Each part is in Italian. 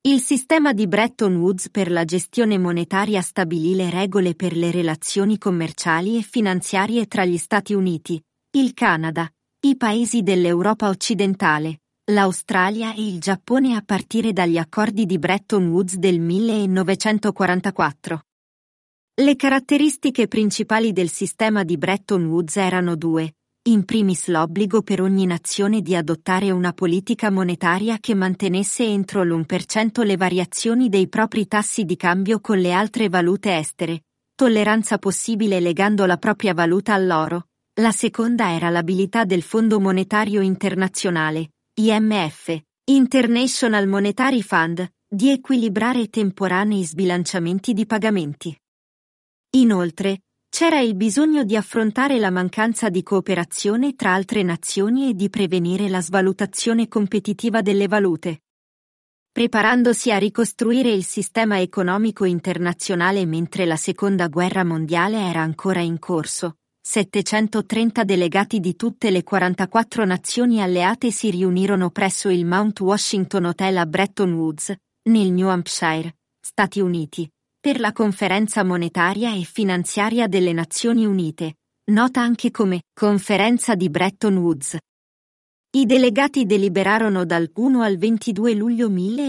Il sistema di Bretton Woods per la gestione monetaria stabilì le regole per le relazioni commerciali e finanziarie tra gli Stati Uniti, il Canada, i paesi dell'Europa occidentale, l'Australia e il Giappone a partire dagli accordi di Bretton Woods del 1944. Le caratteristiche principali del sistema di Bretton Woods erano due. In primis l'obbligo per ogni nazione di adottare una politica monetaria che mantenesse entro l'1% le variazioni dei propri tassi di cambio con le altre valute estere, tolleranza possibile legando la propria valuta all'oro. La seconda era l'abilità del Fondo Monetario Internazionale, IMF, International Monetary Fund, di equilibrare temporanei sbilanciamenti di pagamenti. Inoltre, c'era il bisogno di affrontare la mancanza di cooperazione tra altre nazioni e di prevenire la svalutazione competitiva delle valute. Preparandosi a ricostruire il sistema economico internazionale mentre la Seconda Guerra Mondiale era ancora in corso, 730 delegati di tutte le 44 nazioni alleate si riunirono presso il Mount Washington Hotel a Bretton Woods, nel New Hampshire, Stati Uniti, per la Conferenza Monetaria e Finanziaria delle Nazioni Unite, nota anche come Conferenza di Bretton Woods. I delegati deliberarono dal 1 al 22 luglio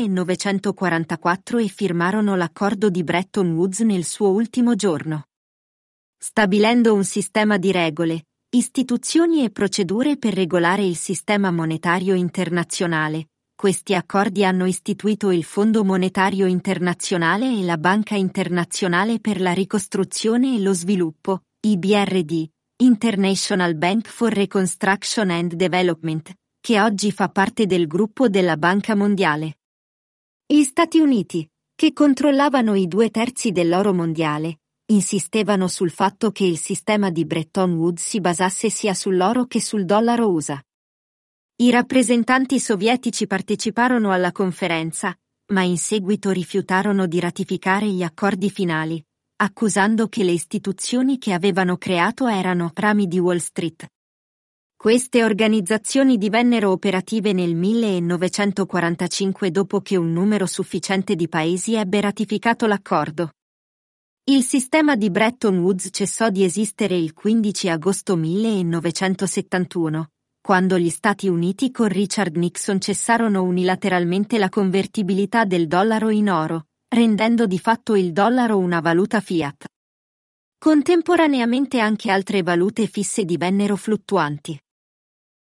1944 e firmarono l'accordo di Bretton Woods nel suo ultimo giorno. Stabilendo un sistema di regole, istituzioni e procedure per regolare il sistema monetario internazionale, questi accordi hanno istituito il Fondo Monetario Internazionale e la Banca Internazionale per la Ricostruzione e lo Sviluppo, IBRD, International Bank for Reconstruction and Development, che oggi fa parte del gruppo della Banca Mondiale. Gli Stati Uniti, che controllavano i 2/3 dell'oro mondiale, insistevano sul fatto che il sistema di Bretton Woods si basasse sia sull'oro che sul dollaro USA. I rappresentanti sovietici parteciparono alla conferenza, ma in seguito rifiutarono di ratificare gli accordi finali, accusando che le istituzioni che avevano creato erano rami di Wall Street. Queste organizzazioni divennero operative nel 1945 dopo che un numero sufficiente di paesi ebbe ratificato l'accordo. Il sistema di Bretton Woods cessò di esistere il 15 agosto 1971. Quando gli Stati Uniti con Richard Nixon cessarono unilateralmente la convertibilità del dollaro in oro, rendendo di fatto il dollaro una valuta fiat. Contemporaneamente anche altre valute fisse divennero fluttuanti.